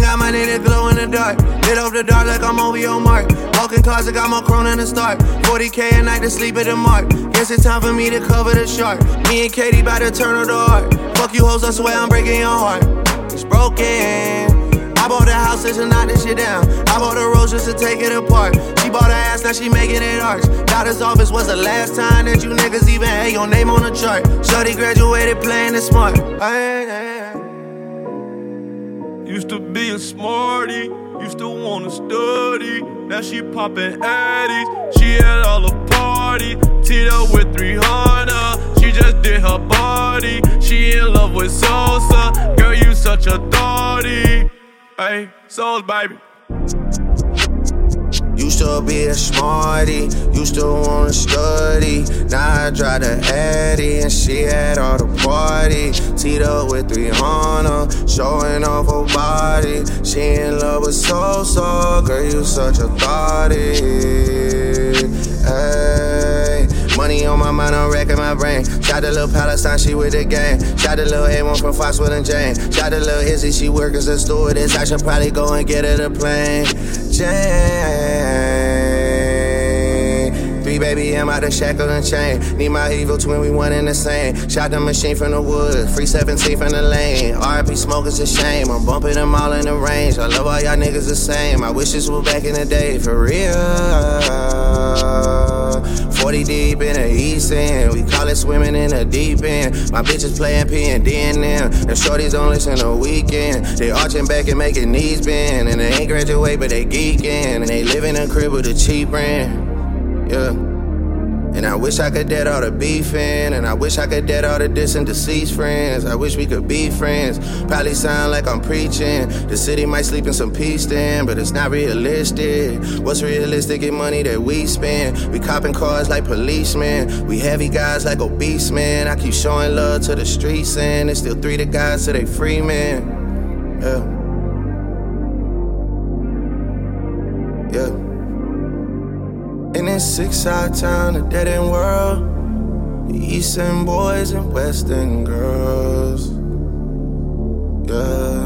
got my nigga glow in the dark. Lit up the dark like I'm OVO Mark. Walking cars, I got more chrome in the start. 40K a night to sleep at the mark. Guess it's time for me to cover the shark. Me and Katie bout to turn on the heart. Fuck you hoes, I swear I'm breaking your heart. It's broken. I bought the house just to knock this shit down. I bought the rose just to take it apart. She bought her ass, now she making it arch. Doctor's office was the last time that you niggas even had your name on the chart. Shorty graduated playing it smart. Used to be a smarty, used to wanna study. Now she poppin' addies, she at all the party. Teed up with 300, she just did her body. She in love with Sosa, girl you such a thotty. Hey, Souls baby. Used to be a smarty, used to wanna study. Now I drive the Addy and she had all the party. Teed up with 300, showing off her body. She in love with Sosa, girl you such a thotty. Hey, money on my mind, I'm racking my brain. Shot the little Palestine, she with the gang. Shot the little A1 from Foxwood and Jane. Shot the little Izzy, she work as a stewardess. I should probably go and get her the plane. Jane, big baby, I'm out the shackle and chain. Need my evil twin, we one in the same. Shot the machine from the wood, free 17 from the lane. RIP smoke is a shame, I'm bumping them all in the range. I love all y'all niggas the same. I wish this was back in the day, for real. 40 deep in the east end, we call it swimming in the deep end. My bitches playing P&D and them, the shorties don't listen the weekend. They arching back and making knees bend, and they ain't graduate but they geeking, and they live in a crib with a cheap rent. Yeah. And I wish I could dead all the beefing, and I wish I could dead all the distant deceased friends. I wish we could be friends. Probably sound like I'm preaching. The city might sleep in some peace then, but it's not realistic. What's realistic in money that we spend? We copping cars like policemen. We heavy guys like obese men. I keep showing love to the streets, and it's still 3 to guys till they free men. Yeah. Yeah. In this 6-side town, a dead-end world, the East End boys and West End girls. Yeah.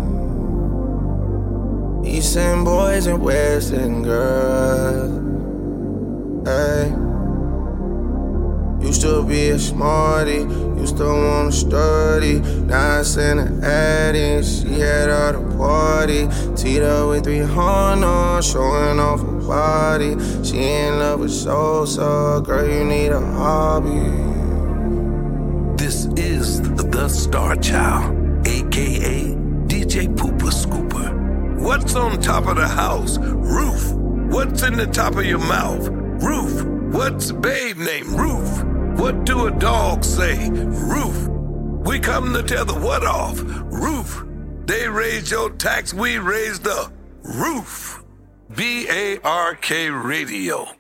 East End boys and West End girls. Hey. Used to be a smarty, used to wanna study. Now I send her Addy, she had all the party. Teed up with 300, showing off her body. She in love with Sosa, girl you need a hobby. This is the Star Child, a.k.a. DJ Pooper Scooper. What's on top of the house? Roof. What's in the top of your mouth? Roof. What's babe name? Roof. What do a dog say? Roof. We come to tell the what off. Roof. They raised your tax, we raised the roof. BARK Radio.